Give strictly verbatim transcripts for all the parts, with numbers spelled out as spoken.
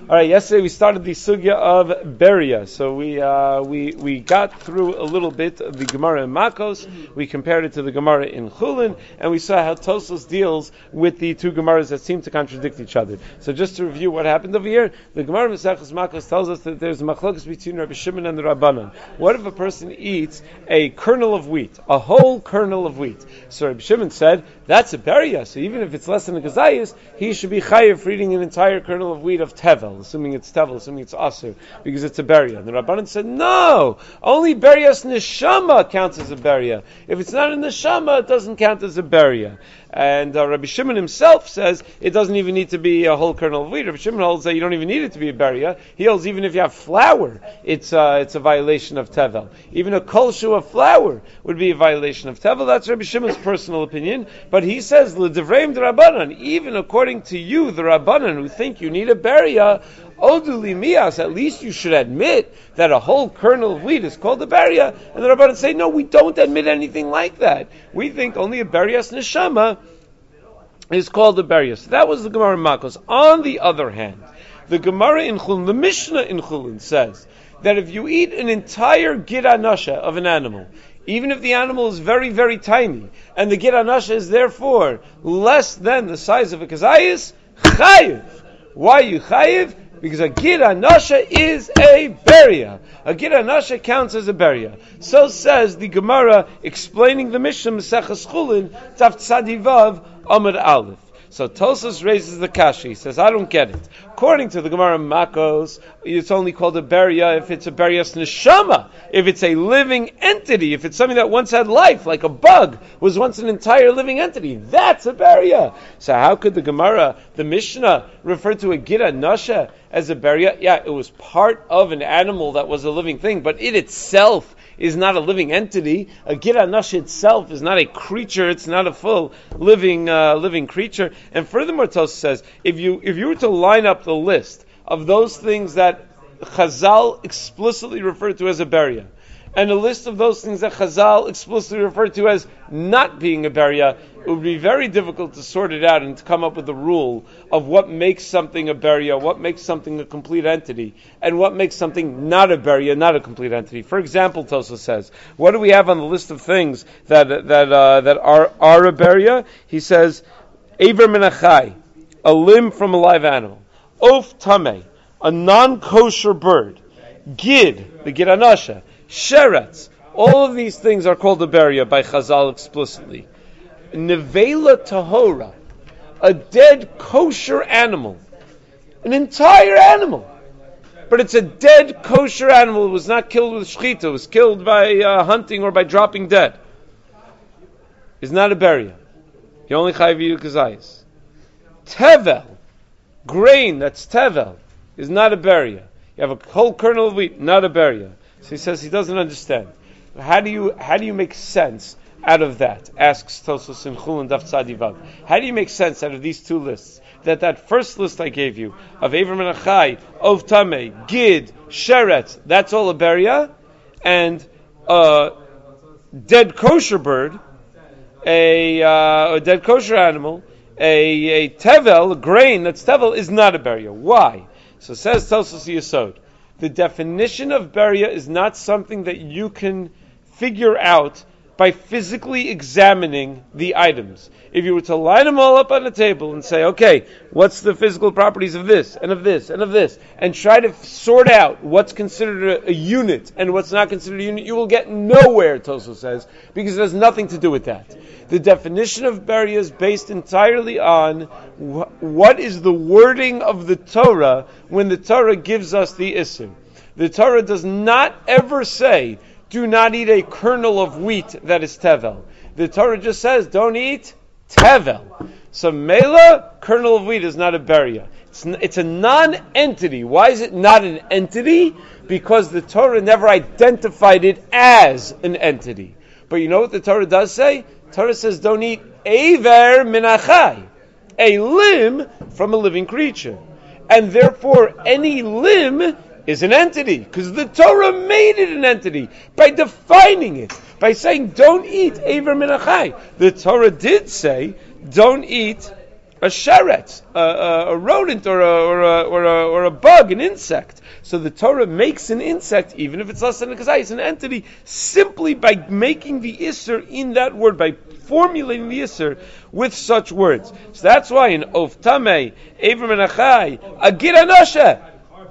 All right, yesterday we started the sugya of Beria. So we uh, we we got through a little bit of the Gemara in Makos. We compared it to the Gemara in Chulin, and we saw how Tosfos deals with the two Gemaras that seem to contradict each other. So just to review what happened over here, the Gemara in Maseches Makos tells us that there's a machlokes between Rabbi Shimon and the Rabbanan. What if a person eats a kernel of wheat, a whole kernel of wheat? So Rabbi Shimon said that's a Beria. So even if it's less than a Gazayis, he should be chayiv for eating an entire kernel of wheat of Tevel, assuming it's Tevel, assuming it's Asur, because it's a Beria. And the Rabbanan said, no, only Berias Neshama counts as a Beria. If it's not a Neshama, it doesn't count as a Beria. And uh, Rabbi Shimon himself says it doesn't even need to be a whole kernel of wheat. Rabbi Shimon holds that you don't even need it to be a Beria. He holds even if you have flour, it's uh, it's a violation of Tevel. Even a kolshu of flour would be a violation of Tevel. That's Rabbi Shimon's personal opinion. But he says, L'devreim d'Rabbanan, even according to you, the Rabbanan, who think you need a Beria, Oduli Mias, at least you should admit that a whole kernel of wheat is called a Beria. And the Rabbanan say, no, we don't admit anything like that. We think only a Berias Neshama is called a Beria. So that was the Gemara in Makos. On the other hand, the Gemara in Chulin, the Mishnah in Chulin says that if you eat an entire Gid Anasha of an animal, even if the animal is very, very tiny, and the Gid Anasha is therefore less than the size of a Kazayis, Chayiv. Why you Chayiv? Because a Gid Anasha is a Beria. A Gid Anasha counts as a Beria. So says the Gemara explaining the Mishnah Maseches Chulin, Taf Tzadivav Amud Aleph. So Tosfos raises the kasha. He says, I don't get it. According to the Gemara Makos, it's only called a Beria if it's a Berias Neshama, if it's a living entity, if it's something that once had life, like a bug, was once an entire living entity. That's a Beria. So how could the Gemara, the Mishnah, refer to a Gid Anasha as a Beria? Yeah, it was part of an animal that was a living thing, but it itself is not a living entity. A Gid Anasha itself is not a creature. It's not a full living uh, living creature. And furthermore, Tosfos says, if you if you were to line up the list of those things that Chazal explicitly referred to as a Beria, and a list of those things that Chazal explicitly referred to as not being a Beria, it would be very difficult to sort it out and to come up with a rule of what makes something a Beria, what makes something a complete entity, and what makes something not a Beria, not a complete entity. For example, Tosfos says, what do we have on the list of things that that uh, that are, are a Beria? He says, Aver min achai, a limb from a live animal. Of tameh, a non-kosher bird. Gid, the Gid Anasha. Sheretz, all of these things are called a Beria by Chazal explicitly. Nevela tahora, a dead kosher animal, an entire animal, but it's a dead kosher animal. It was not killed with shechita. It was killed by uh, hunting or by dropping dead. It's not a Beria. You only chayiv yidu kazayis. Tevel, grain that's tevel, is not a Beria. You have a whole kernel of wheat, not a Beria. So he says he doesn't understand. How do you how do you make sense out of that? Asks Tosfos in Chulin Daf Tzadivav. How do you make sense out of these two lists? That that first list I gave you of Aver min achai, Ov Tameh, Gid, Sheretz, that's all a Beria, and a dead kosher bird, a, uh, a dead kosher animal, a, a tevel, a grain that's tevel, is not a Beria. Why? So says Tosfos Yesod, the definition of Beria is not something that you can figure out by physically examining the items. If you were to line them all up on a table and say, okay, what's the physical properties of this, and of this, and of this, and try to sort out what's considered a, a unit and what's not considered a unit, you will get nowhere, Tosfos says, because it has nothing to do with that. The definition of Beria is based entirely on wh- what is the wording of the Torah when the Torah gives us the Issur. The Torah does not ever say, do not eat a kernel of wheat that is tevel. The Torah just says, don't eat tevel. So mela, kernel of wheat, is not a Beria. It's, it's a non-entity. Why is it not an entity? Because the Torah never identified it as an entity. But you know what the Torah does say? The Torah says, don't eat aver min achai, a limb from a living creature. And therefore, any limb is an entity, because the Torah made it an entity by defining it, by saying, don't eat Aver min achai. The Torah did say, don't eat a sheret, a, a, a rodent, or a, or, a, or, a, or a bug, an insect. So the Torah makes an insect, even if it's less than a kazayis, an entity, simply by making the isser in that word, by formulating the isser with such words. So that's why in Of Tameh, Avram and Achai, Agir Anoshe,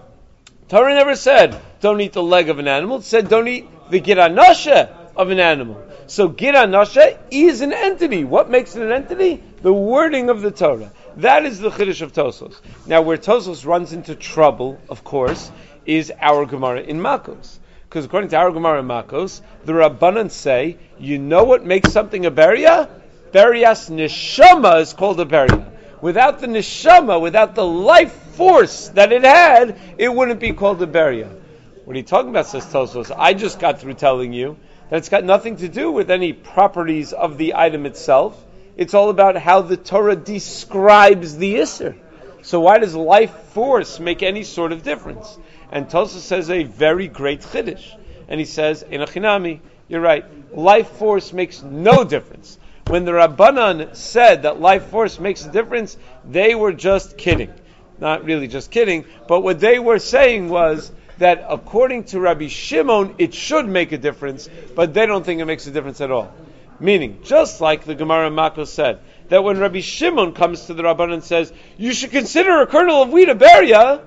Torah never said, don't eat the leg of an animal. It said, don't eat the Gir Anoshe of an animal. So Gir Anoshe is an entity. What makes it an entity? The wording of the Torah. That is the Chiddush of Tosos. Now, where Tosos runs into trouble, of course, is our Gemara in Makos. Because according to our Gemara in Makos, the Rabbanan say, you know what makes something a beria? Berias neshama is called a beria. Without the neshama, without the life force that it had, it wouldn't be called a beria. What are you talking about, says Tosos? I just got through telling you that it's got nothing to do with any properties of the item itself. It's all about how the Torah describes the Isser. So why does life force make any sort of difference? And Tosos says a very great chiddush. And he says, in Achinami, you're right, life force makes no difference. When the Rabbanan said that life force makes a difference, they were just kidding. Not really just kidding, but what they were saying was that according to Rabbi Shimon, it should make a difference, but they don't think it makes a difference at all. Meaning, just like the Gemara Makos said, that when Rabbi Shimon comes to the Rabbanan and says, you should consider a kernel of wheat a beria,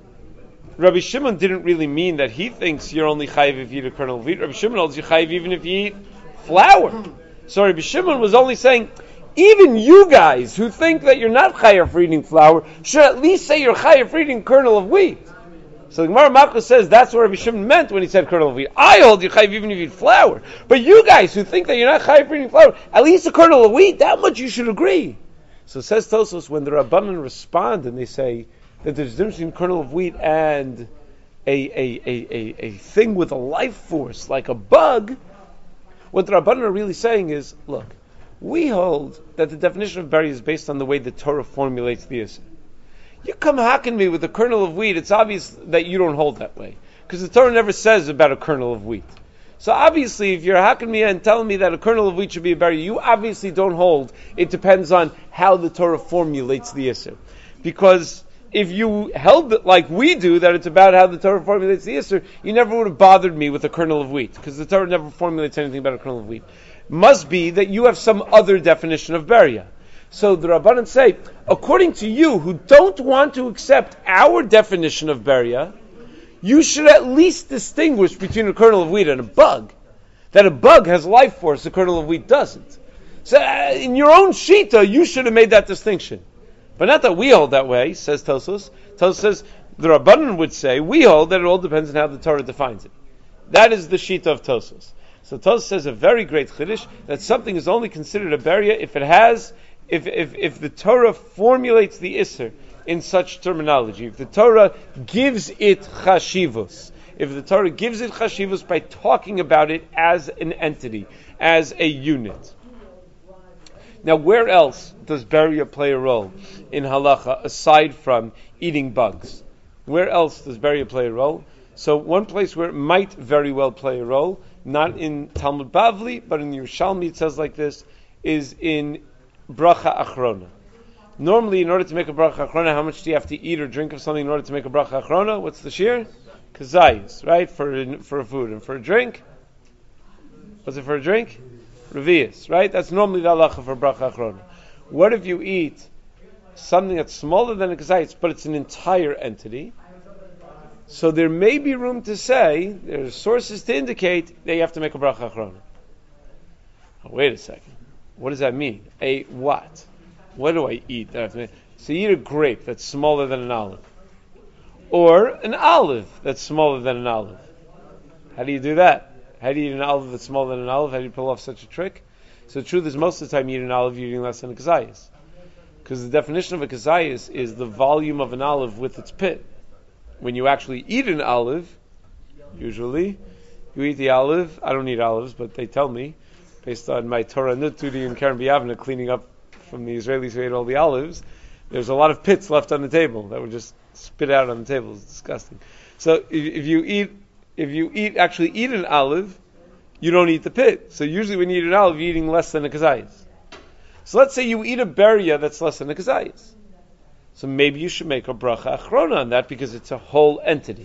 Rabbi Shimon didn't really mean that he thinks you're only chayiv if you eat a kernel of wheat. Rabbi Shimon holds you chayiv even if you eat flour. So Rabbi Shimon was only saying, even you guys who think that you're not chayiv for eating flour should at least say you're chayiv for eating kernel of wheat. So the Gemara Makos says that's what Rabbi Shimon meant when he said kernel of wheat. I hold you chayiv even if you eat flour. But you guys who think that you're not chayiv for eating flour, at least a kernel of wheat, that much you should agree. So it says Tosos, when the Rabbanan respond and they say that there's a difference between kernel of wheat and a, a, a, a, a thing with a life force, like a bug, what the Rabbanan are really saying is, look, we hold that the definition of beria is based on the way the Torah formulates the Isser. You come hacking me with a kernel of wheat, it's obvious that you don't hold that way. Because the Torah never says about a kernel of wheat. So obviously, if you're hacking me and telling me that a kernel of wheat should be a beria, you obviously don't hold. It depends on how the Torah formulates the Isser. Because if you held it like we do, that it's about how the Torah formulates the Isser, you never would have bothered me with a kernel of wheat. Because the Torah never formulates anything about a kernel of wheat. Must be that you have some other definition of beria. So the Rabbanan say, according to you, who don't want to accept our definition of beria, you should at least distinguish between a kernel of wheat and a bug. That a bug has life force, a kernel of wheat doesn't. So uh, in your own shita, you should have made that distinction. But not that we hold that way, says Tosos. Tosos says, the Rabbanan would say, we hold that it all depends on how the Torah defines it. That is the shita of Tosos. So Tosos says a very great chiddush, that something is only considered a beria if it has If, if if the Torah formulates the Isser in such terminology, if the Torah gives it chashivus, if the Torah gives it chashivus by talking about it as an entity, as a unit. Now, where else does beria play a role in halacha aside from eating bugs? Where else does beria play a role? So, one place where it might very well play a role, not in Talmud Bavli, but in the Yerushalmi, it says like this, is in bracha achrona. Normally, in order to make a bracha achrona, how much do you have to eat or drink of something in order to make a bracha achrona? What's the shear? Kazayis, right? For for a food. And for a drink? What's it for a drink? Revius, right? That's normally the halacha for bracha achrona. What if you eat something that's smaller than a kazayis, but it's an entire entity? So there may be room to say, there's sources to indicate that you have to make a bracha achrona. Oh, wait a second. What does that mean? A what? What do I eat? So you eat a grape that's smaller than an olive. Or an olive that's smaller than an olive. How do you do that? How do you eat an olive that's smaller than an olive? How do you pull off such a trick? So the truth is, most of the time you eat an olive, you're eating less than a kazayis. Because the definition of a kazayis is the volume of an olive with its pit. When you actually eat an olive, usually, you eat the olive. I don't eat olives, but they tell me, based on my Torah Nutudi and Karen B'Yavna cleaning up from the Israelis who ate all the olives, there's a lot of pits left on the table that were just spit out on the table. It's disgusting. So if, if you eat, if you eat actually eat an olive, you don't eat the pit. So usually when you eat an olive, you're eating less than a kazayis. So let's say you eat a beria that's less than a kazayas. So maybe you should make a bracha achrona on that because it's a whole entity.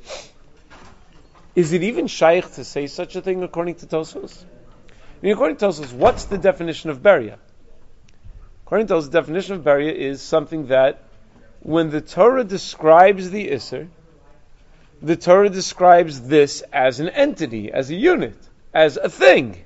Is it even shaykh to say such a thing according to Tosfos? I mean, according to Tosfos, what's the definition of beria? According to Tosfos, the definition of beria is something that when the Torah describes the Isser, the Torah describes this as an entity, as a unit, as a thing.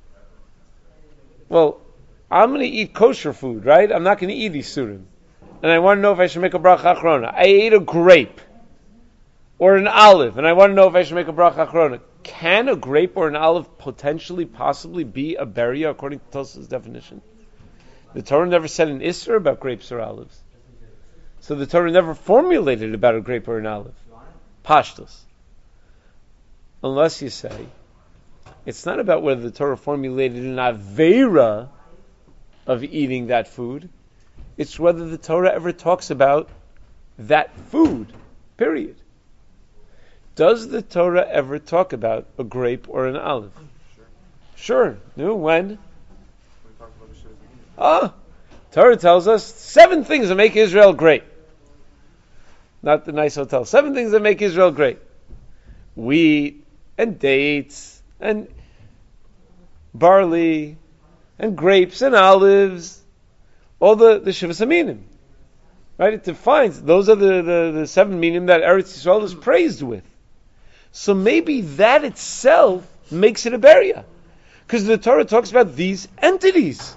Well, I'm going to eat kosher food, right? I'm not going to eat Isurim. And I want to know if I should make a bracha achrona. I ate a grape or an olive, and I want to know if I should make a bracha achrona. Can a grape or an olive potentially, possibly be a beria according to Tosfos' definition? The Torah never said an Isser about grapes or olives. So the Torah never formulated about a grape or an olive. Pashtus. Unless you say, it's not about whether the Torah formulated an aveira of eating that food. It's whether the Torah ever talks about that food, period. Does the Torah ever talk about a grape or an olive? Sure. Sure. No, when? Ah, Torah tells us seven things that make Israel great. Not the nice hotel. Seven things that make Israel great. Wheat, and dates, and barley, and grapes, and olives. All the, the Shivas HaMinim. Right? It defines, those are the, the, the seven minim that Eretz Yisrael is praised with. So maybe that itself makes it a beria. Because the Torah talks about these entities.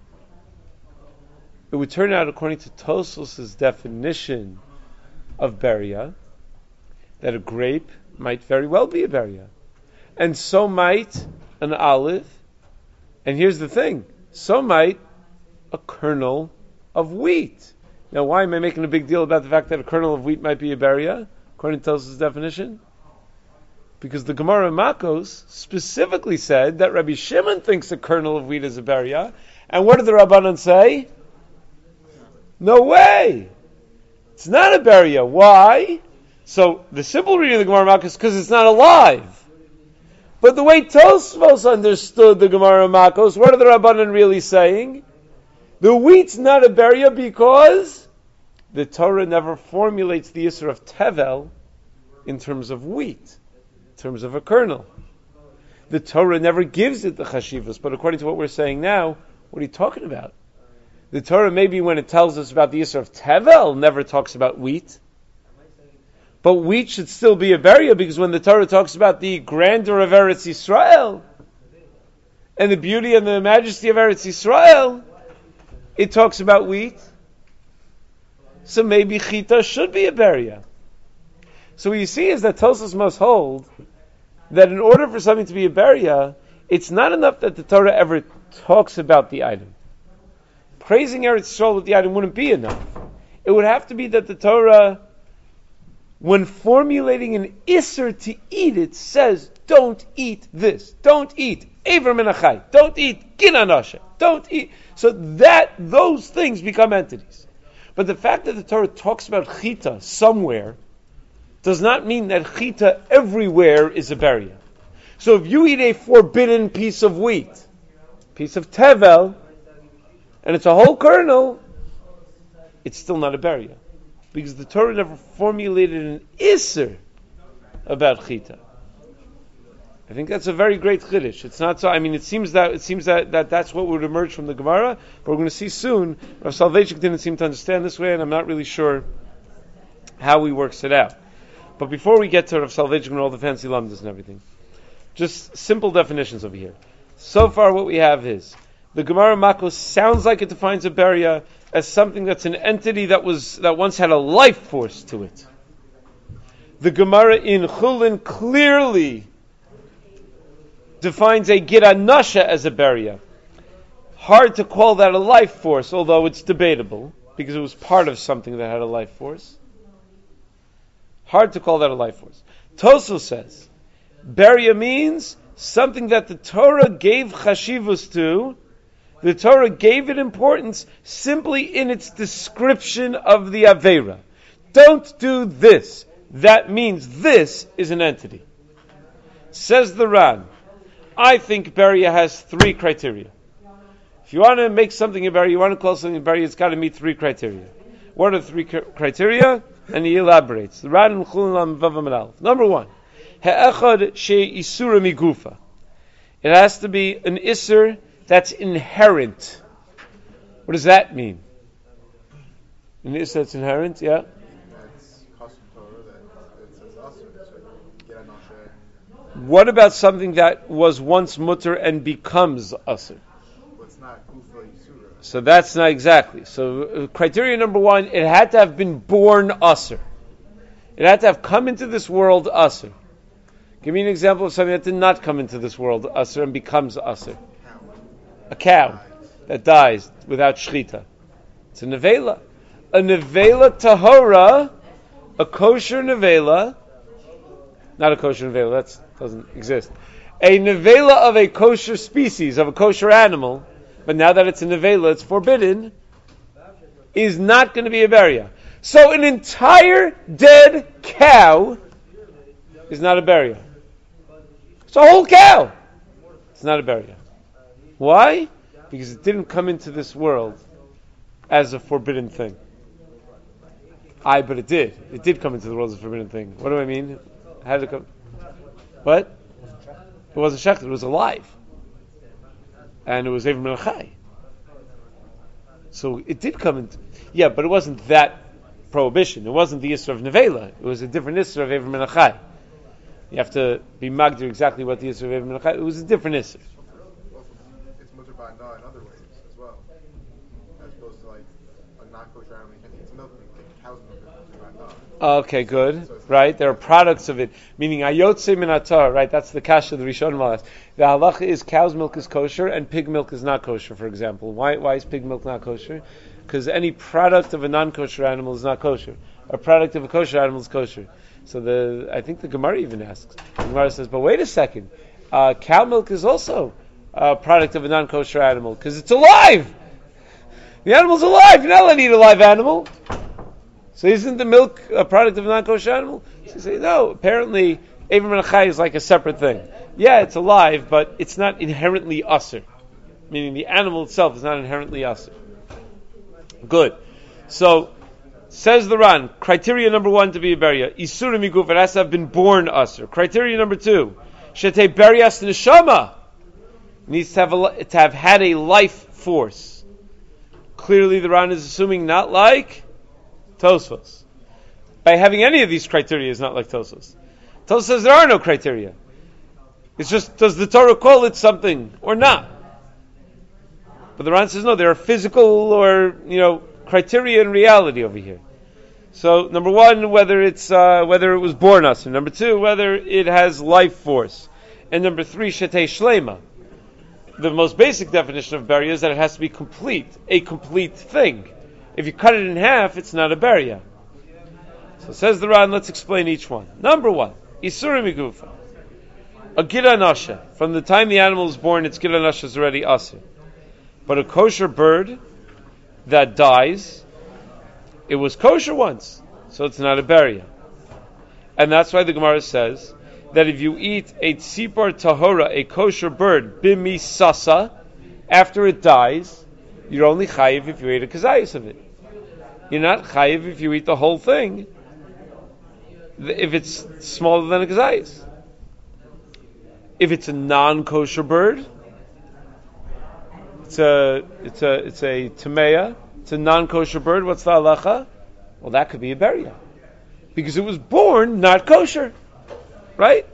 It would turn out, according to Tosfos' definition of beria, that a grape might very well be a beria. And so might an olive. And here's the thing. So might a kernel of wheat. Now, why am I making a big deal about the fact that a kernel of wheat might be a beria, according to Tosfos' definition? Because the Gemara in Makos specifically said that Rabbi Shimon thinks a kernel of wheat is a beria. And what did the Rabbanan say? No way! It's not a beria. Why? So, the simple reading of the Gemara in Makos is because it's not alive. But the way Tosfos understood the Gemara in Makos, what are the Rabbanan really saying? The wheat's not a beria because the Torah never formulates the Yisr of Tevel in terms of wheat, in terms of a kernel. The Torah never gives it the chashivas, but according to what we're saying now, what are you talking about? The Torah, maybe when it tells us about the Yisr of Tevel, never talks about wheat. But wheat should still be a beria because when the Torah talks about the grandeur of Eretz Yisrael and the beauty and the majesty of Eretz Yisrael, it talks about wheat. So maybe chita should be a beria. So what you see is that Tosfos must hold that in order for something to be a beria, it's not enough that the Torah ever talks about the item. Praising Eretz Yisrael with the item wouldn't be enough. It would have to be that the Torah, when formulating an isser to eat it, says, don't eat this. Don't eat Aver Menachai. Don't eat Ginanasha. Don't eat. So that, those things become entities. But the fact that the Torah talks about chita somewhere does not mean that chita everywhere is a beria. So if you eat a forbidden piece of wheat, piece of tevel, and it's a whole kernel, it's still not a beria. Because the Torah never formulated an isser about chita. I think that's a very great chiddush. It's not so. I mean, it seems that it seems that, that that's what would emerge from the Gemara, but we're going to see soon. Rav Soloveitchik didn't seem to understand this way, and I'm not really sure how he works it out. But before we get to Rav Soloveitchik and all the fancy lamdas and everything, just simple definitions over here. So far, what we have is the Gemara Makos sounds like it defines a beria as something that's an entity that was that once had a life force to it. The Gemara in Chulin clearly defines a Giranasha as a beria. Hard to call that a life force, although it's debatable, because it was part of something that had a life force. Hard to call that a life force. Tosfos says, beria means something that the Torah gave chashivus to. The Torah gave it importance simply in its description of the Aveira. Don't do this. That means this is an entity. Says the Ran, I think beria has three criteria. If If you want to make something a berry, you want to call something a berry, it's got to meet three criteria. What are the three criteria? And he elaborates. The Ran Chulin Vav Amalal. Number one, He'echad she isura migufa. It has to be an isur that's inherent. What does that mean? An isur that's inherent, yeah. What about something that was once mutter and becomes asur? So that's not exactly. So uh, criteria number one, it had to have been born asur. It had to have come into this world asur. Give me an example of something that did not come into this world asur and becomes asur. A cow that dies without shchita. It's a nevela. A nevela tahora, a kosher nevela, not a kosher nevela, that doesn't exist. A nevela of a kosher species, of a kosher animal, but now that it's a nevela, it's forbidden, is not going to be a beria. So an entire dead cow is not a beria. It's a whole cow. It's not a beria. Why? Because it didn't come into this world as a forbidden thing. I, but it did. It did come into the world as a forbidden thing. What do I mean? How did it come? What? It wasn't shechted, it was alive. And it was Eivim Melachai. So it did come into... Yeah, but it wasn't that prohibition. It wasn't the Yisra of Nevela. It was a different Yisra of Eivim Melachai. You have to be magdir exactly what the Yisra of Eivim Melachai... It was a different Yisra. It's mutter by na in other ways as well. As opposed to like a non-kosher animal, you can't eat milk, you can take cow's milk is mutter by na. Okay, good. Right, there are products of it. Meaning, ayotze minatar, right, that's the kasha, the Rishon Malas. The halacha is cow's milk is kosher and pig milk is not kosher, for example. Why Why is pig milk not kosher? Because any product of a non-kosher animal is not kosher. A product of a kosher animal is kosher. So the I think the Gemara even asks. The Gemara says, but wait a second. Uh, cow milk is also a product of a non-kosher animal because it's alive! The animal's alive! You're not allowed to eat a live animal! So isn't the milk a product of a non-kosher animal? So you say, no, apparently Eivim Melachai is like a separate thing. Yeah, it's alive, but it's not inherently asur. Meaning the animal itself is not inherently asur. Good. So, says the Ran, criteria number one to be a beria, Isura miguf, it has to have been born asur. Criteria number two, Shete berias neshama, needs to have, a, to have had a life force. Clearly the Ran is assuming not like Tosfos. By having any of these criteria is not like Tosfos. Tosfos says there are no criteria. It's just, does the Torah call it something or not? But the Ran says no, there are physical or, you know, criteria in reality over here. So, number one, whether it's, uh, whether it was born us. And number two, whether it has life force. And number three, shetei shlema. The most basic definition of beria is that it has to be complete, a complete thing. If you cut it in half, it's not a beria. So says the Ran, let's explain each one. Number one, Isura migufa. A gira nasha. From the time the animal is born, its gira nasha is already asur. But a kosher bird that dies, it was kosher once, so it's not a beria. And that's why the Gemara says that if you eat a tzipor tahora, a kosher bird, bimi sasa, after it dies, you're only chayiv if you eat a kazayis of it. You're not chayiv if you eat the whole thing, if it's smaller than a kazayis. If it's a non-kosher bird, it's a it's a it's a tameya, it's a non-kosher bird. What's the halacha? Well, that could be a beria because it was born not kosher, right?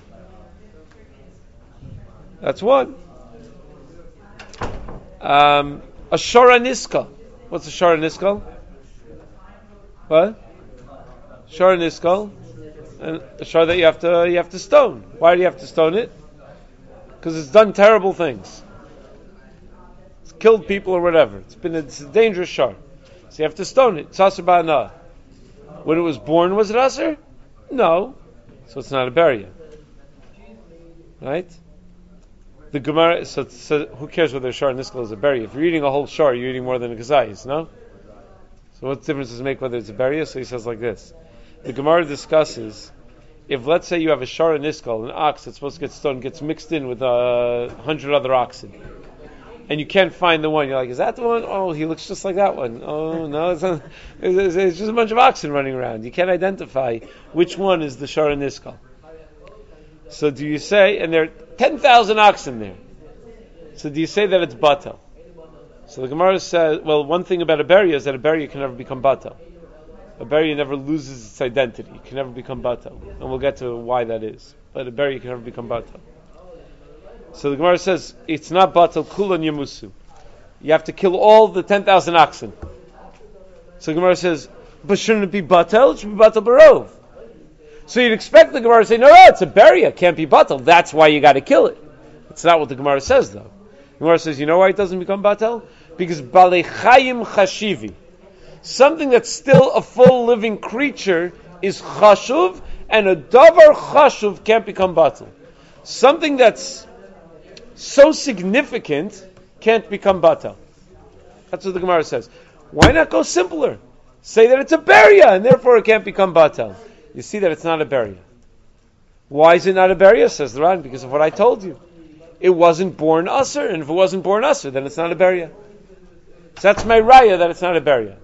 That's one. Um, a shara niskal. What's a shara niskal? What? Shara niskal, and a shara that you have to you have to stone. Why do you have to stone it? Because it's done terrible things. It's killed people or whatever. It's been a, it's a dangerous shara. So you have to stone it. It's asur ba'ana. When it was born, was it asur? No. So it's not a beria. Right? The Gemara, so, so who cares whether a shar niskal is a beria? If you're eating a whole shar, you're eating more than a kazayis, no? So what difference does it make whether it's a beria? So he says like this. The Gemara discusses, if let's say you have a shara niskal, an ox that's supposed to get stoned, gets mixed in with a hundred other oxen, and you can't find the one. You're like, is that the one? Oh, he looks just like that one. Oh, no, it's, not, it's, it's just a bunch of oxen running around. You can't identify which one is the Shara Niskal. So do you say, and there are ten thousand oxen there. So do you say that it's batal? So the Gemara says, well, one thing about a beria is that a beria can never become batal. A beria never loses its identity. It can never become batal. And we'll get to why that is. But a beria can never become batal. So the Gemara says, it's not batal, kulan yamusu. You have to kill all the ten thousand oxen. So the Gemara says, but shouldn't it be batal? It should be batal barov. So you'd expect the Gemara to say, no, no, it's a beria, it can't be batal. That's why you got to kill it. It's not what the Gemara says, though. The Gemara says, you know why it doesn't become batal? Because balechayim chashivi, something that's still a full living creature, is chashuv, and a davar chashuv can't become batal. Something that's so significant can't become batal. That's what the Gemara says. Why not go simpler? Say that it's a beria, and therefore it can't become batal. You see that it's not a beria. Why is it not a beria? Says the Ran, because of what I told you. It wasn't born usher, and if it wasn't born usher, then it's not a beria. So that's my raya that it's not a beria.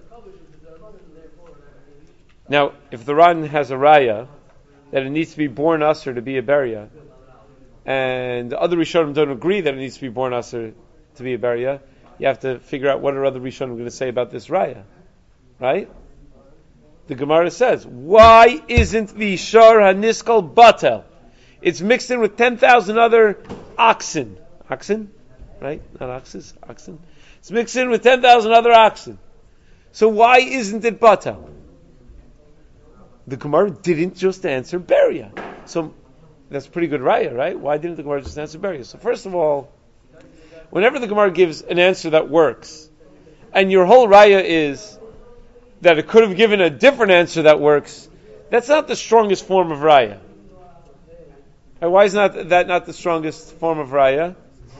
Now, if the Ran has a raya that it needs to be born usher to be a beria, and the other Rishonim don't agree that it needs to be born usher to be a beria, you have to figure out what are other Rishonim going to say about this raya, right? The Gemara says, why isn't the Shar HaNiskal batel? It's mixed in with ten thousand other oxen. Oxen? Right? Not oxes, oxen. It's mixed in with ten thousand other oxen. So why isn't it batel? The Gemara didn't just answer beria. So that's pretty good raya, right? Why didn't the Gemara just answer beria? So first of all, whenever the Gemara gives an answer that works, and your whole raya is that it could have given a different answer that works, that's not the strongest form of raya. And why is not that not the strongest form of raya?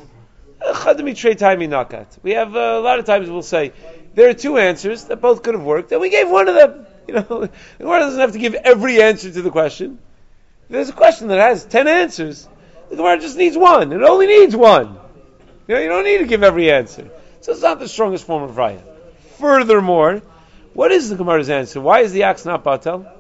We have uh, a lot of times we'll say there are two answers that both could have worked, and we gave one of them. You know, the Gemara doesn't have to give every answer to the question. If there's a question that has ten answers, the Gemara just needs one. It only needs one. You know, you don't need to give every answer. So it's not the strongest form of raya. Furthermore, what is the Gemara's answer? Why is the axe not batal?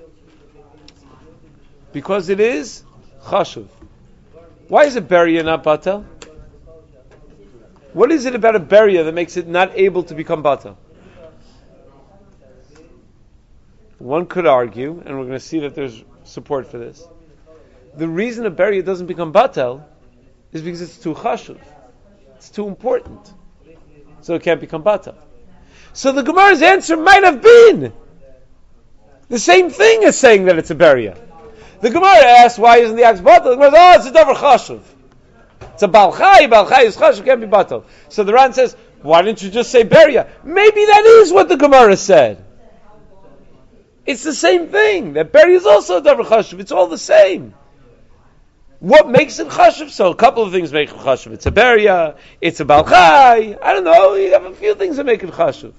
Because it is chashuv. Why is a beria not batal? What is it about a beria that makes it not able to become batal? One could argue, and we're going to see that there's support for this. The reason a beria doesn't become batal is because it's too chashuv. It's too important. So it can't become batal. So the Gemara's answer might have been the same thing as saying that it's a beria. The Gemara asks, why isn't the axe batal? The Gemara says, oh, it's a davar chashuv. It's a balchai, balchai is chashuv, can't be batal. So the Ran says, why didn't you just say beria? Maybe that is what the Gemara said. It's the same thing. That beria is also a davar chashuv. It's all the same. What makes it chashuv? So a couple of things make it chashuv. It's a beria, it's a balchai. I don't know, you have a few things that make it chashuv.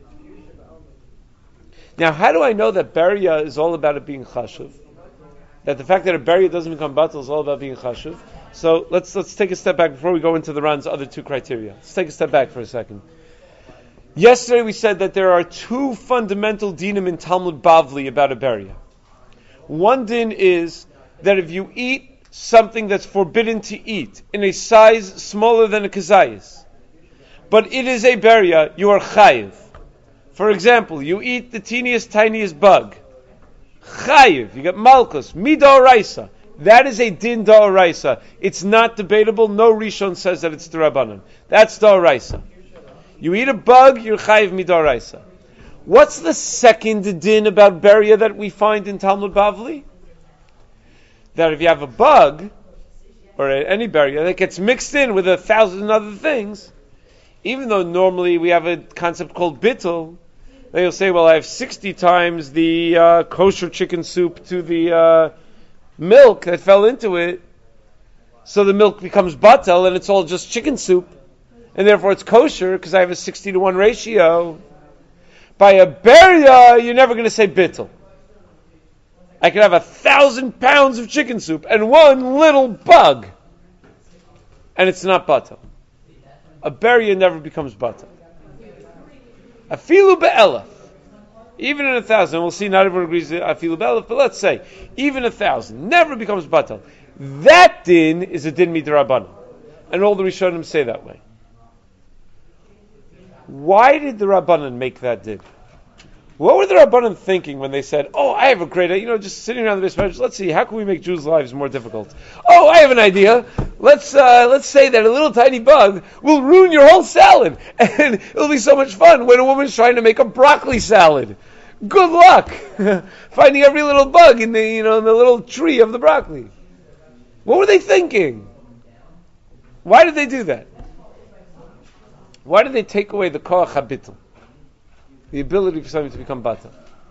Now, how do I know that beria is all about it being chashuv? That the fact that a beria doesn't become batal is all about being chashuv? So let's let's take a step back before we go into the Ran's other two criteria. Let's take a step back for a second. Yesterday we said that there are two fundamental dinim in Talmud Bavli about a beria. One din is that if you eat something that's forbidden to eat in a size smaller than a kazayis, but it is a beria, you are chayiv. For example, you eat the teeniest, tiniest bug. Chayiv, you get malchus, midoraisa. That is a din da'oraisa. It's not debatable. No Rishon says that it's d'Rabbanan. That's da'oraisa. You eat a bug, you're chayiv midoraisa. What's the second din about beria that we find in Talmud Bavli? That if you have a bug, or any beria, that gets mixed in with a thousand other things, even though normally we have a concept called bittul, they'll say, well, I have sixty times the uh, kosher chicken soup to the uh, milk that fell into it, so the milk becomes batel and it's all just chicken soup, and therefore it's kosher because I have a sixty to one ratio. By a beria, you're never going to say bittul. I could have a thousand pounds of chicken soup and one little bug, and it's not batel. a beria never becomes batal. Afilu be'elef. Even in a thousand, we'll see not everyone agrees with afilu be'elef, but let's say, even a thousand, never becomes batal. That din is a din midrabanan. And all the Rishonim say that way. Why did the Rabbanan make that din? What were the Rabbanan thinking when they said, oh, I have a great idea, you know, just sitting around the base, let's see, how can we make Jews' lives more difficult? Oh, I have an idea. Let's uh, let's say that a little tiny bug will ruin your whole salad. And it'll be so much fun when a woman's trying to make a broccoli salad. Good luck finding every little bug in the, you know, in the little tree of the broccoli. What were they thinking? Why did they do that? Why did they take away the koach habitul? The ability for something to become batal.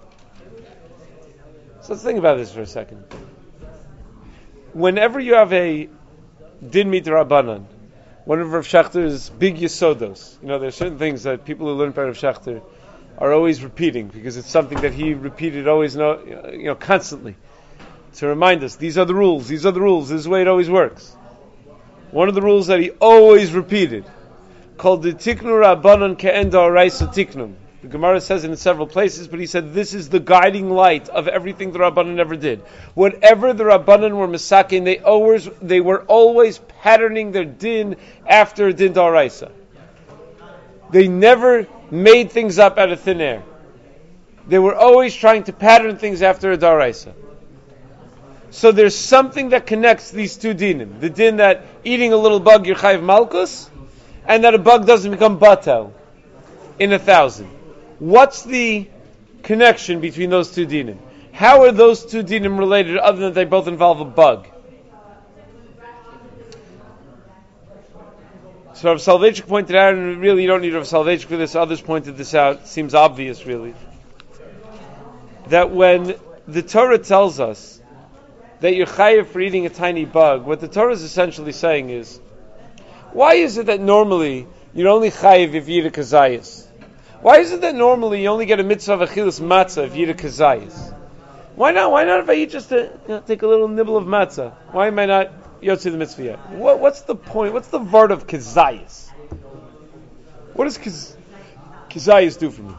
So let's think about this for a second. Whenever you have a din midrabanan, one of Rav Shachter's big yesodos, you know, there are certain things that people who learn by Rav Shachter are always repeating because it's something that he repeated always, know, you know, constantly to remind us. These are the rules. These are the rules. This is the way it always works. One of the rules that he always repeated, called the tiknu rabbanon ke'en da'oraisa tiknum. The Gemara says it in several places, but he said this is the guiding light of everything the Rabbanan ever did. Whatever the Rabbanan were misakin, they always they were always patterning their din after din da'oraisa. They never made things up out of thin air. They were always trying to pattern things after a da'oraisa. So there's something that connects these two dinim. The din that eating a little bug you're chayiv malkus, and that a bug doesn't become batel in a thousand. What's the connection between those two dinim? How are those two dinim related other than they both involve a bug? So Rav Soloveitchik pointed out, and really you don't need Rav Soloveitchik for this, others pointed this out, it seems obvious really, that when the Torah tells us that you're chayiv for eating a tiny bug, what the Torah is essentially saying is, why is it that normally you're only chayiv if you eat a kazayas? Why is it that normally you only get a mitzvah of achilas matzah if you eat a kazayas? Why not? Why not if I eat just a, you know, take a little nibble of matzah? Why am I not yotzi the mitzvah yet? What, what's the point? What's the vart of kazayas? What does kaz, kazayas do for me?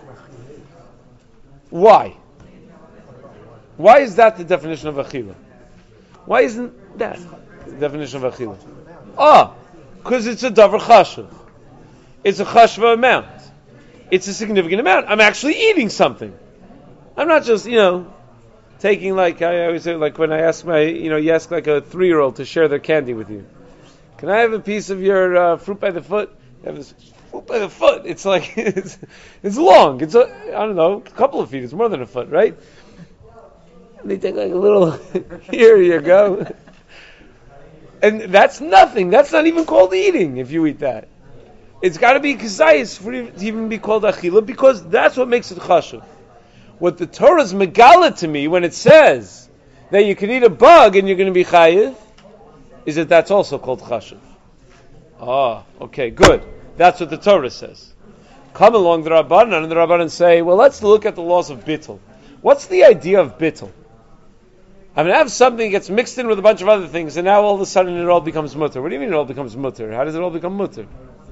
Why? Why is that the definition of achila? Why isn't that the definition of achila? Ah, because it's a davar chashuv. It's a chashva amount. It's a significant amount. I'm actually eating something. I'm not just, you know, taking like, I always say, like when I ask my, you know, you ask like a three-year-old to share their candy with you. Can I have a piece of your uh, fruit by the foot? You have this fruit by the foot. It's like, it's, it's long. It's, a, I don't know, a couple of feet. It's more than a foot, right? And they take like a little, here you go. And that's nothing. That's not even called eating if you eat that. It's got to be kazayis for it to even be called achila, because that's what makes it chashuv. What the Torah's megala to me when it says that you can eat a bug and you're going to be chayiv, is that that's also called chashuv. Ah, okay, good. That's what the Torah says. Come along the Rabbanan, and the Rabbanan say, well, let's look at the laws of bittul. What's the idea of bittul? I mean, I have something that gets mixed in with a bunch of other things, and now all of a sudden it all becomes mutter. What do you mean it all becomes mutter? How does it all become mutter?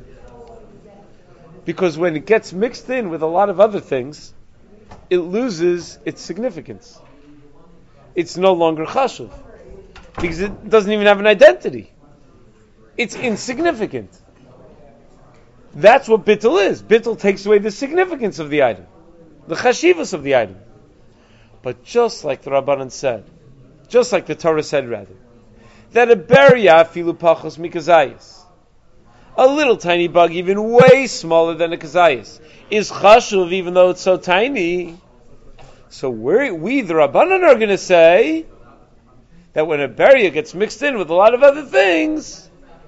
Because when it gets mixed in with a lot of other things, it loses its significance. It's no longer chashuv. Because it doesn't even have an identity. It's insignificant. That's what bittul is. Bittul takes away the significance of the item. The chashivas of the item. But just like the Rabbanan said, just like the Torah said rather, that a beria filu pachos mikazayis, a little tiny bug, even way smaller than a kazayis, is chashuv even though it's so tiny. So we're, we, the Rabbanan, are going to say that when a beria gets mixed in with a lot of other things,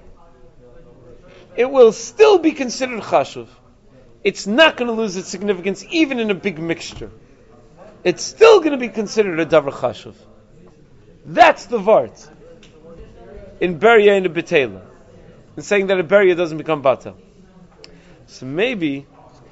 it will still be considered chashuv. It's not going to lose its significance even in a big mixture. It's still going to be considered a davar chashuv. That's the vart in beria and a betela. And saying that a beria doesn't become batel. So maybe,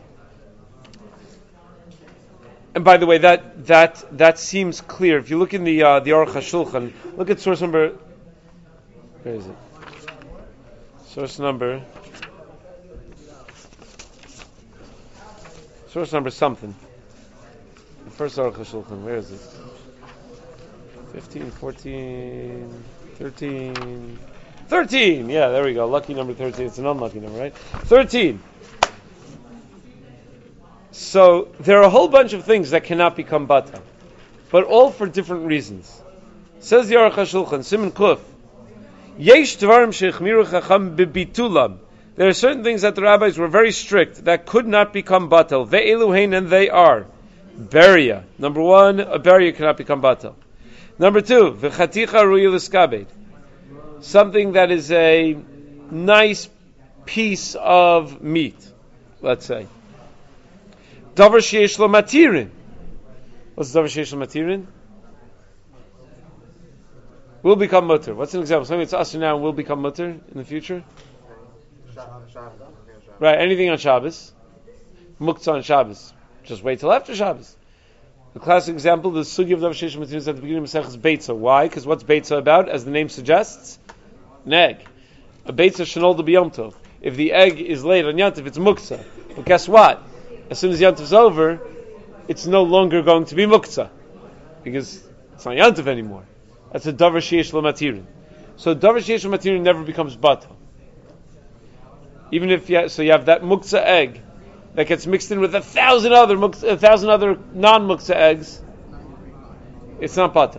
and by the way, that that that seems clear. If you look in the uh, the Aruch HaShulchan, look at source number. Where is it? Source number Source number something. The first Aruch HaShulchan, where is it? fifteen, fourteen, thirteen, thirteen! Yeah, there we go. Lucky number thirteen. It's an unlucky number, right? thirteen. So, there are a whole bunch of things that cannot become batal, but all for different reasons. Says the Aruch HaShulchan, Siman Kuf, Yesh Dvarim Shechmiru Chacham Bibitulam. There are certain things that the rabbis were very strict that could not become batal. Ve'elu hein, and they are. Beria. Number one, a beria cannot become batal. Number two, v'chaticha ru'il iskabed. Something that is a nice piece of meat, let's say. Davar sheyesh lo matirin. What's davar sheyesh lo matirin? Will become mutter. What's an example? Something that's usher now and will become mutter in the future? Right, anything on Shabbos. Muktzah on Shabbos. Just wait till after Shabbos. The classic example, the sugi of davar sheyesh lo matirin is at the beginning of Maseches Beitza. Why? Because what's Beitza about? As the name suggests, an egg. A Beitza shenol de b'yom tov. If the egg is laid on Yantiv, it's muktzah. But guess what? As soon as Yantiv's over, it's no longer going to be muktzah. Because it's not Yantiv anymore. That's a davar sheyesh lo matirin. So davar sheyesh lo matirin never becomes batal. Even if you have, so you have that muktzah egg that gets mixed in with a thousand other muktzah, a thousand other non-muktzah eggs, it's not batal.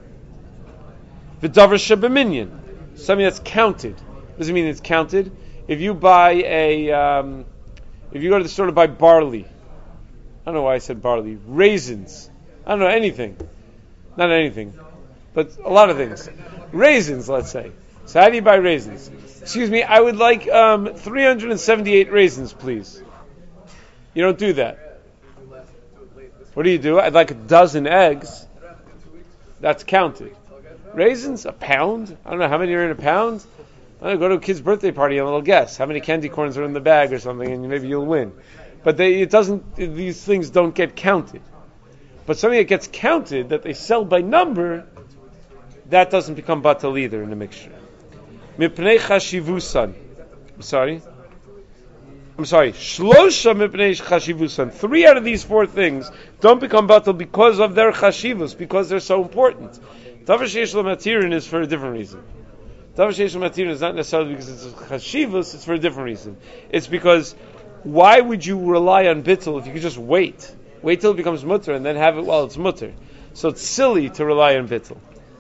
The davar shebeminyan, something that's counted. Doesn't mean it's counted. If you buy a, um, if you go to the store to buy barley, I don't know why I said barley, raisins, I don't know, anything, not anything, but a lot of things. Raisins, let's say. So how do you buy raisins? Excuse me, I would like um, three hundred seventy-eight raisins, please. You don't do that. What do you do? I'd like a dozen eggs. That's counted. Raisins, a pound? I don't know how many are in a pound. I don't know, go to a kid's birthday party and a little guess. How many candy corns are in the bag or something, and maybe you'll win. But they, it doesn't. These things don't get counted. But something that gets counted, that they sell by number, that doesn't become batal either in the mixture. Mipnei chashivusan. I'm sorry. I'm sorry. Shlosha mipnei chashivusan. Three out of these four things don't become batal because of their chashivus, because they're so important. Davar sheyesh lo matirin is for a different reason. Davar sheyesh lo matirin is not necessarily because it's chashivus, it's for a different reason. It's because why would you rely on bittul if you could just wait? Wait till it becomes mutter and then have it while it's mutter. So it's silly to rely on bittul.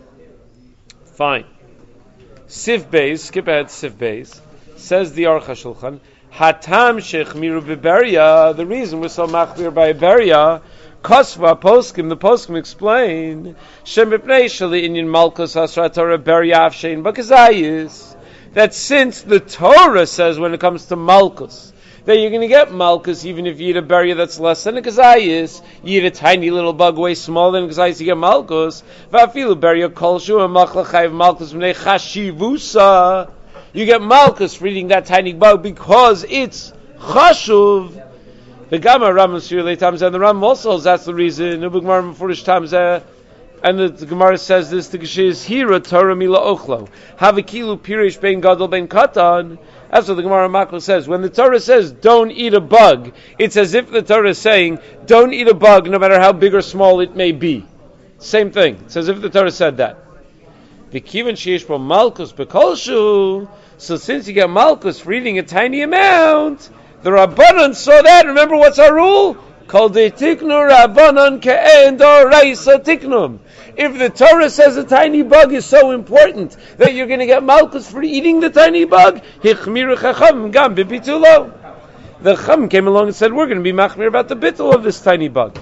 Fine. Sif Beis, skip ahead to Sif Beis, says the Aruch HaShulchan, Hatam shechmiru beberia, the reason we're so machmir by beria, Kosva poskim, the poskim explain, Shem b'pnei shali inyan malchus hasrat Torah beria avshein bakazayis, that since the Torah says when it comes to malchus, that you're going to get malchus even if you eat a beria that's less than a kazayis. You eat a tiny little bug way smaller than a kazayis, you get malchus. Va'afilu beria kolshu and machlachayv malchus v'nei chashivusa. You get malchus for eating that tiny bug because it's chashuv. The Gama Ram Surely Tamzeh, and the Ram also holds that's the reason. Ubugmar Mefurish Tamzeh, and the, the Gemara says this: the Geshe Hira Torah Mila Ochlo Havikilu Pirish Ben Gadol Ben Katan. That's what the Gemara Maklo says. When the Torah says don't eat a bug, it's as if the Torah is saying don't eat a bug no matter how big or small it may be. Same thing. It's as if the Torah said that. V'kivan sheyesh bo malchus bekolshu. So since you get malchus for eating a tiny amount, the Rabbanan saw that. Remember what's our rule? Kol de tiknu Rabbanan ke'en doraisa tiknum. If the Torah says a tiny bug is so important that you're going to get malchus for eating the tiny bug, hichmiru chacham gam b'bitulo. The chacham came along and said, we're going to be machmir about the bitul of this tiny bug.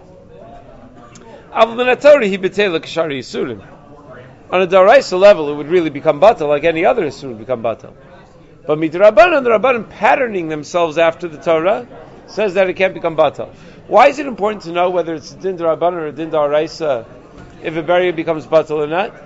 On a daraisa level, it would really become batal, like any other issur would become batal. But midrabanan, the Rabbanan patterning themselves after the Torah, says that it can't become batal. Why is it important to know whether it's a din darabanan or a din daraisa if a beria becomes batal or not?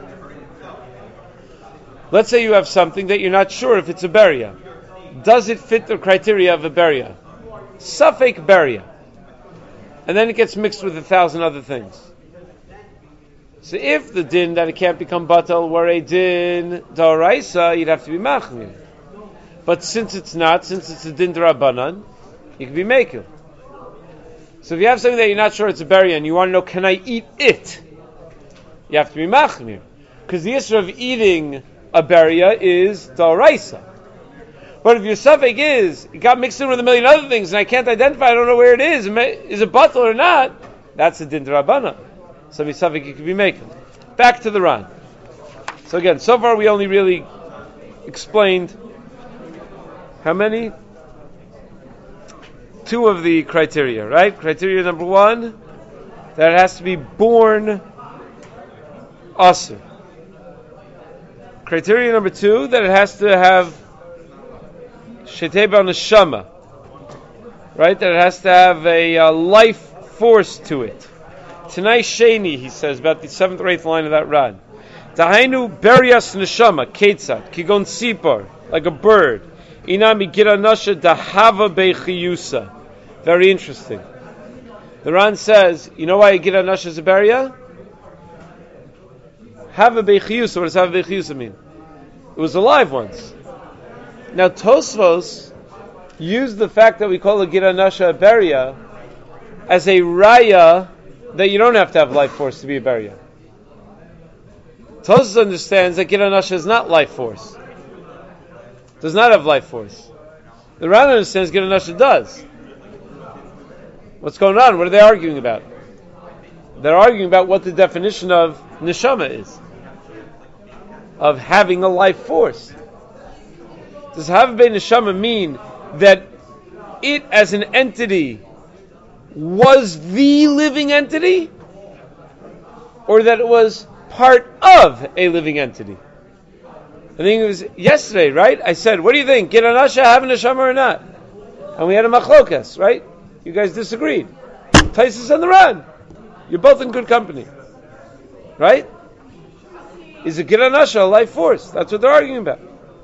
Let's say you have something that you're not sure if it's a beria. Does it fit the criteria of a beria? Safek beria. And then it gets mixed with a thousand other things. So if the din that it can't become batal were a din daraisa, you'd have to be machmir. But since it's not, since it's a din darabanan, you can be mekil. So if you have something that you're not sure it's a berry and you want to know, can I eat it? You have to be machmir. Because the issue of eating a berry is d'oraisa. But if your suffix is, it got mixed in with a million other things and I can't identify, I don't know where it is, is it batal or not, that's a din d'Rabbana. So the suffix you could be making. Back to the Ran. So again, so far we only really explained how many? Two of the criteria, right? Criteria number one, that it has to be born asur. Criteria number two, that it has to have sheteba neshama, right? That it has to have a uh, life force to it. Tanai Sheni, he says, about the seventh or eighth line of that Ran. Dahainu berias neshama, ketzad, kigon sipar, like a bird. Inami giranasha dahava bechiyusa. Very interesting. The Ran says, you know why a giranasha is a beria? Hava bechiyusa. What does hava bechiyusa mean? It was alive once. Now Tosfos used the fact that we call a giranasha a beria as a raya that you don't have to have life force to be a beria. Tosfos understands that giranasha is not life force. Does not have life force. The Ran understands giranasha does. What's going on? What are they arguing about? They're arguing about what the definition of neshama is. Of having a life force. Does have bein neshama mean that it as an entity was the living entity? Or that it was part of a living entity? I think it was yesterday, right? I said, what do you think? Giranasha have a neshama or not? And we had a machlokas, right? You guys disagreed. Taisus and the Ran. You're both in good company. Right? Is a giranasha a life force? That's what they're arguing about.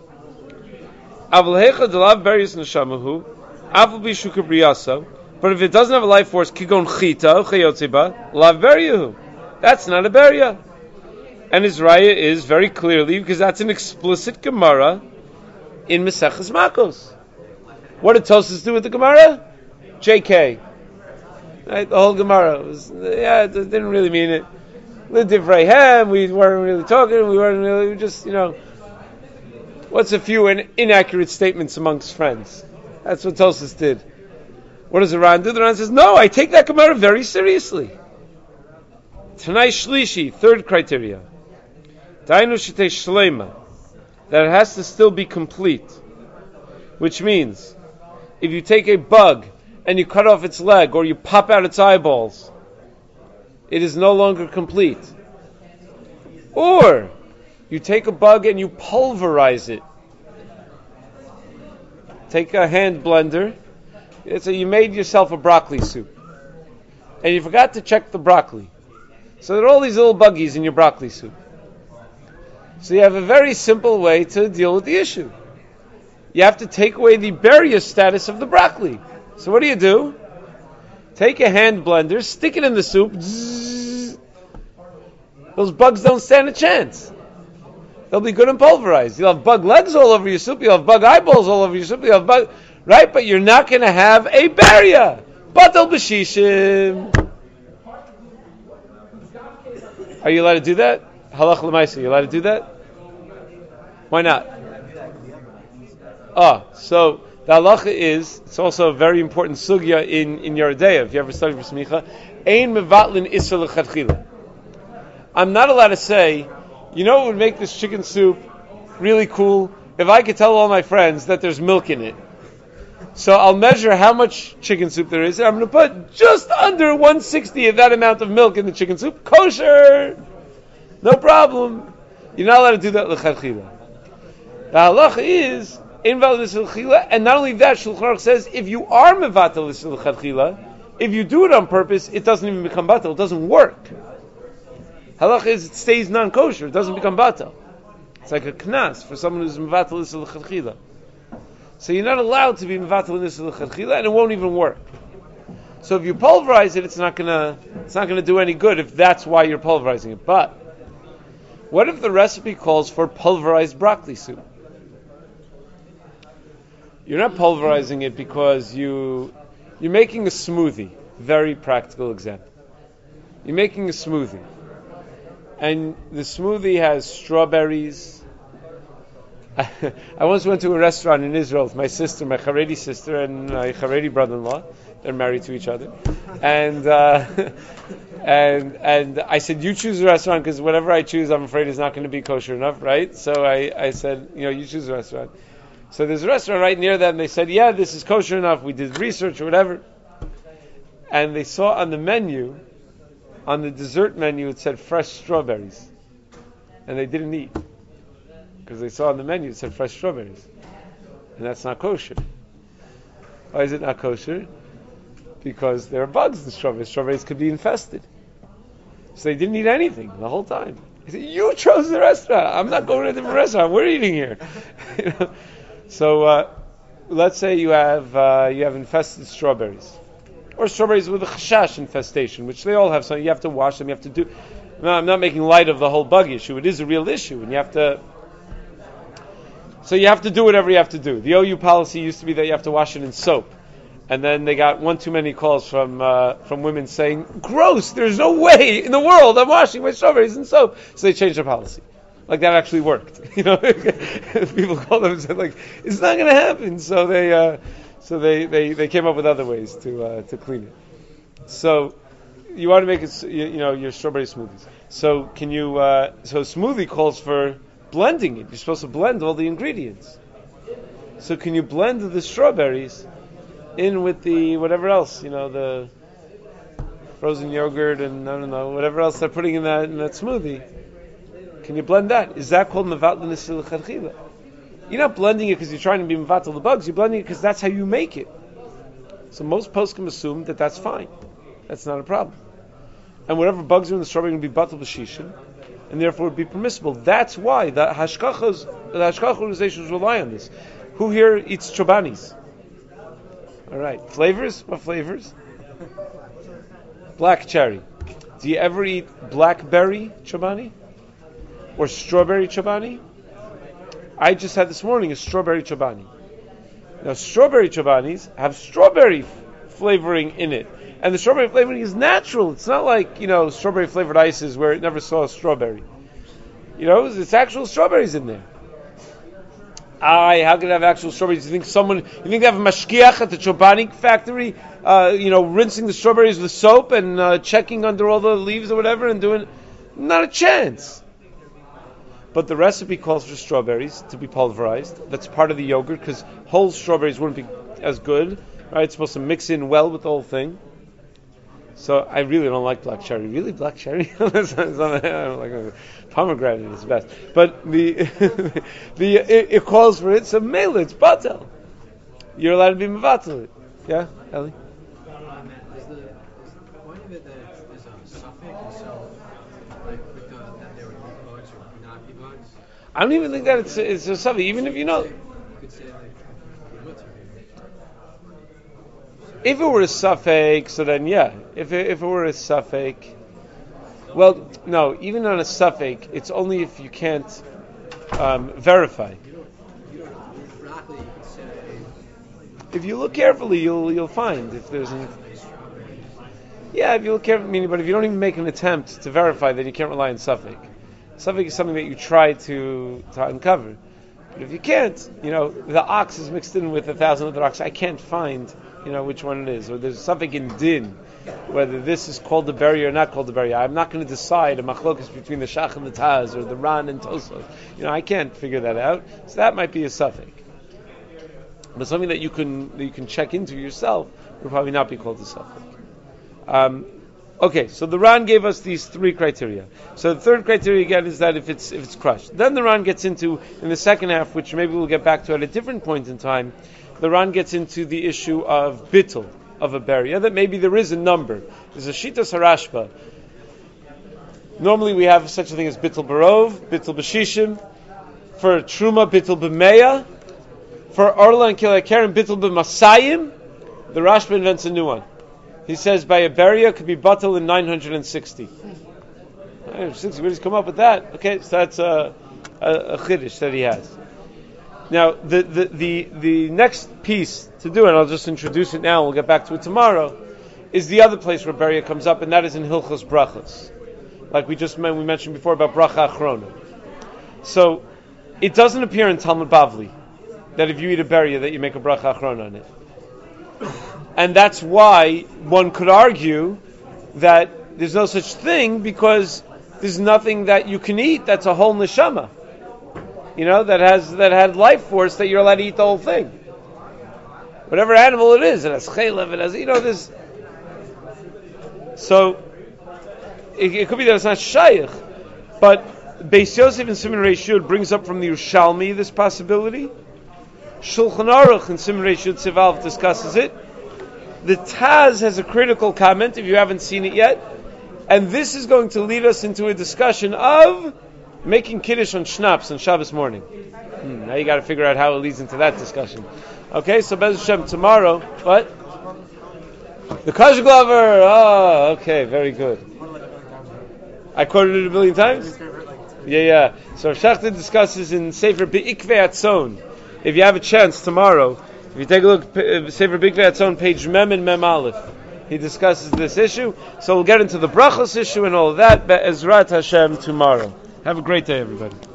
But if it doesn't have a life force, kigon chita, chayotzeba, lav beryahu. That's not a beria. And his raya is very clearly, because that's an explicit Gemara in Maseches Makos. What did Tosfos do with the Gemara? J K. Right? The whole Gemara was, yeah, it didn't really mean it. L'divrei we weren't really talking, we weren't really, we just, you know, what's a few in, inaccurate statements amongst friends? That's what Tosfos did. What does the Ran do? The Ran says, no, I take that Gemara very seriously. Tanai Shlishi, third criteria. Dainu shitei shleima, that it has to still be complete. Which means, if you take a bug and you cut off its leg or you pop out its eyeballs, it is no longer complete. Or you take a bug and you pulverize it. Take a hand blender. It's a, you made yourself a broccoli soup, and you forgot to check the broccoli. So there are all these little buggies in your broccoli soup. So you have a very simple way to deal with the issue. You have to take away the beria status of the broccoli. So what do you do? Take a hand blender, stick it in the soup. Zzz. Those bugs don't stand a chance. They'll be good and pulverized. You'll have bug legs all over your soup. You'll have bug eyeballs all over your soup. You'll have bug, right? But you're not going to have a beria. Batal b'shishim. Are you allowed to do that? Halach l'maisa, you allowed to do that? Why not? Ah, so the halacha is, it's also a very important sugya in, in Yoreh De'ah, if you ever study for smicha, ein mevatlin isra l'chadchila. I'm not allowed to say, you know what would make this chicken soup really cool? If I could tell all my friends that there's milk in it. So I'll measure how much chicken soup there is, and I'm going to put just under one sixty of that amount of milk in the chicken soup. Kosher! No problem. You're not allowed to do that l'chadchila. The halacha is invalid l'chadchila, and not only that, Shulchan Aruch says if you are mevatel l'chadchila, if you do it on purpose, it doesn't even become batel. It doesn't work. Halacha is it stays non-kosher. It doesn't become batel. It's like a knas for someone who's mevatel l'chadchila. So you're not allowed to be mevatel l'chadchila, and it won't even work. So if you pulverize it, it's not gonna it's not gonna do any good if that's why you're pulverizing it. But what if the recipe calls for pulverized broccoli soup? You're not pulverizing it because you, you're making a smoothie. very practical example. You're making a smoothie, and the smoothie has strawberries. I once went to a restaurant in Israel with my sister, my Haredi sister, and my Haredi brother-in-law. They're married to each other, and uh, and and I said, "You choose a restaurant because whatever I choose, I'm afraid is not going to be kosher enough, right?" So I, I said, "You know, you choose a restaurant." So there's a restaurant right near them. They said, "Yeah, this is kosher enough." We did research or whatever, and they saw on the menu, on the dessert menu, it said fresh strawberries, and they didn't eat because they saw on the menu it said fresh strawberries, and that's not kosher. Why is it not kosher? Because there are bugs in strawberries. Strawberries could be infested. So they didn't eat anything the whole time. He said, "You chose the restaurant. I'm not going to a different restaurant. We're eating here." You know? So uh, let's say you have uh, you have infested strawberries, or strawberries with a chashash infestation, which they all have. So you have to wash them. You have to do. No, I'm not making light of the whole bug issue. It is a real issue, and you have to. So you have to do whatever you have to do. The O U policy used to be that you have to wash it in soap. And then they got one too many calls from uh, from women saying, "Gross! There's no way in the world I'm washing my strawberries in soap." So they changed their policy. Like that actually worked. You know, people called them and said, "Like it's not going to happen." So they uh, so they, they, they came up with other ways to uh, to clean it. So you want to make it, you, you know, your strawberry smoothies. So can you? Uh, so smoothie calls for blending it. You're supposed to blend all the ingredients. So can you blend the strawberries in with the whatever else, you know, the frozen yogurt and I don't know, whatever else they're putting in that in that smoothie? Can you blend that? Is that called mevatel nisul chadchila? You're not blending it because you're trying to be mevatel the bugs. You're blending it because that's how you make it. So most poskim assume that that's fine. That's not a problem. And whatever bugs are in the strawberry are going to be batel b'shishim, and therefore it would be permissible. That's why the hashkachas, the hashkach organizations rely on this. Who here eats chobanis? All right, flavors? What flavors? Black cherry. Do you ever eat blackberry chobani? Or strawberry chobani? I just had this morning a strawberry chobani. Now, strawberry chobanis have strawberry f- flavoring in it. And the strawberry flavoring is natural. It's not like, you know, strawberry flavored ices where it never saw a strawberry. You know, it's actual strawberries in there. Aye, how can I have actual strawberries? You think someone, you think they have a mashkiach at the chobani factory, uh, you know, rinsing the strawberries with soap and uh, checking under all the leaves or whatever and doing, not a chance. But the recipe calls for strawberries to be pulverized. That's part of the yogurt because whole strawberries wouldn't be as good, right? It's supposed to mix in well with the whole thing. So I really don't like black cherry. Really, black cherry? I don't like it. Pomegranate is the best. But the the it, it calls for it. So mele, it's batel. You're allowed to be mevatel it. Yeah, Ellie. Um, is the, is the point of it that it's, it's a suffix, and so like with the, that there would be bugs or would not be bugs? I don't even think that it's it's a suffix. Even if you know. You could say like what's it? If it were a suffix, so then yeah. If it, if it were a suffix, well, no. Even on a suffix, it's only if you can't um, verify. You don't, you don't broccoli. You could say. If you look carefully, you'll you'll find if there's an. Yeah, if you look carefully, meaning, but if you don't even make an attempt to verify, then you can't rely on suffix. Suffix is something that you try to to uncover. But if you can't, you know, the ox is mixed in with a thousand other ox. I can't find, you know, which one it is. Or there's something in din, whether this is called the berry or not called the berry. I'm not going to decide a machlokas between the Shach and the Taz or the Ran and Tosfos. You know, I can't figure that out. So that might be a suffix. But something that you can that you can check into yourself would probably not be called a suffix. Um, okay, so the Ran gave us these three criteria. So the third criteria again is that if it's if it's crushed. Then the Ran gets into, in the second half, which maybe we'll get back to at a different point in time, the Ran gets into the issue of bittul, of a berry. Yeah, that maybe there is a number. There's a shitas harashba. Normally we have such a thing as bittul barov, bittul b'shishim, for truma, bittul b'meya, for orla and kilakeren, bittul b'masayim. The Rashba invents a new one. He says by a beria could be batal in nine hundred sixty. nine hundred sixty, where does he come up with that? Okay, so that's a, a, a chiddush that he has. Now, the, the, the, the next piece to do, and I'll just introduce it now, we'll get back to it tomorrow, is the other place where Beria comes up, and that is in Hilchos Brachos, like we just we mentioned before about Bracha Achrona. So it doesn't appear in Talmud Bavli that if you eat a Beria that you make a Bracha Achrona on it, and that's why one could argue that there's no such thing because there's nothing that you can eat that's a whole neshama, you know, that has that had life force that you're allowed to eat the whole thing. Whatever animal it is, it has chaylev, it has, you know, this. So it, it could be that it's not shaykh, but Beis Yosef and Siman Reish Yud brings up from the Yerushalmi this possibility. Shulchan Aruch and Siman Reish Yud Tzivalv discusses it. The Taz has a critical comment if you haven't seen it yet, and this is going to lead us into a discussion of making kiddush on schnapps on Shabbos morning. Hmm, now you got to figure out how it leads into that discussion. Okay, so Bez Hashem tomorrow. What? The Kosher Glover. Oh, okay, very good. I quoted it a billion times. Yeah, yeah. So Shachter discusses in Sefer Be'ikvei Atzon. If you have a chance tomorrow, if you take a look at Sefer Be'ikvei Atzon, page Mem and Mem Aleph, he discusses this issue. So we'll get into the brachos issue and all of that. Be'ezrat Hashem tomorrow. Have a great day, everybody.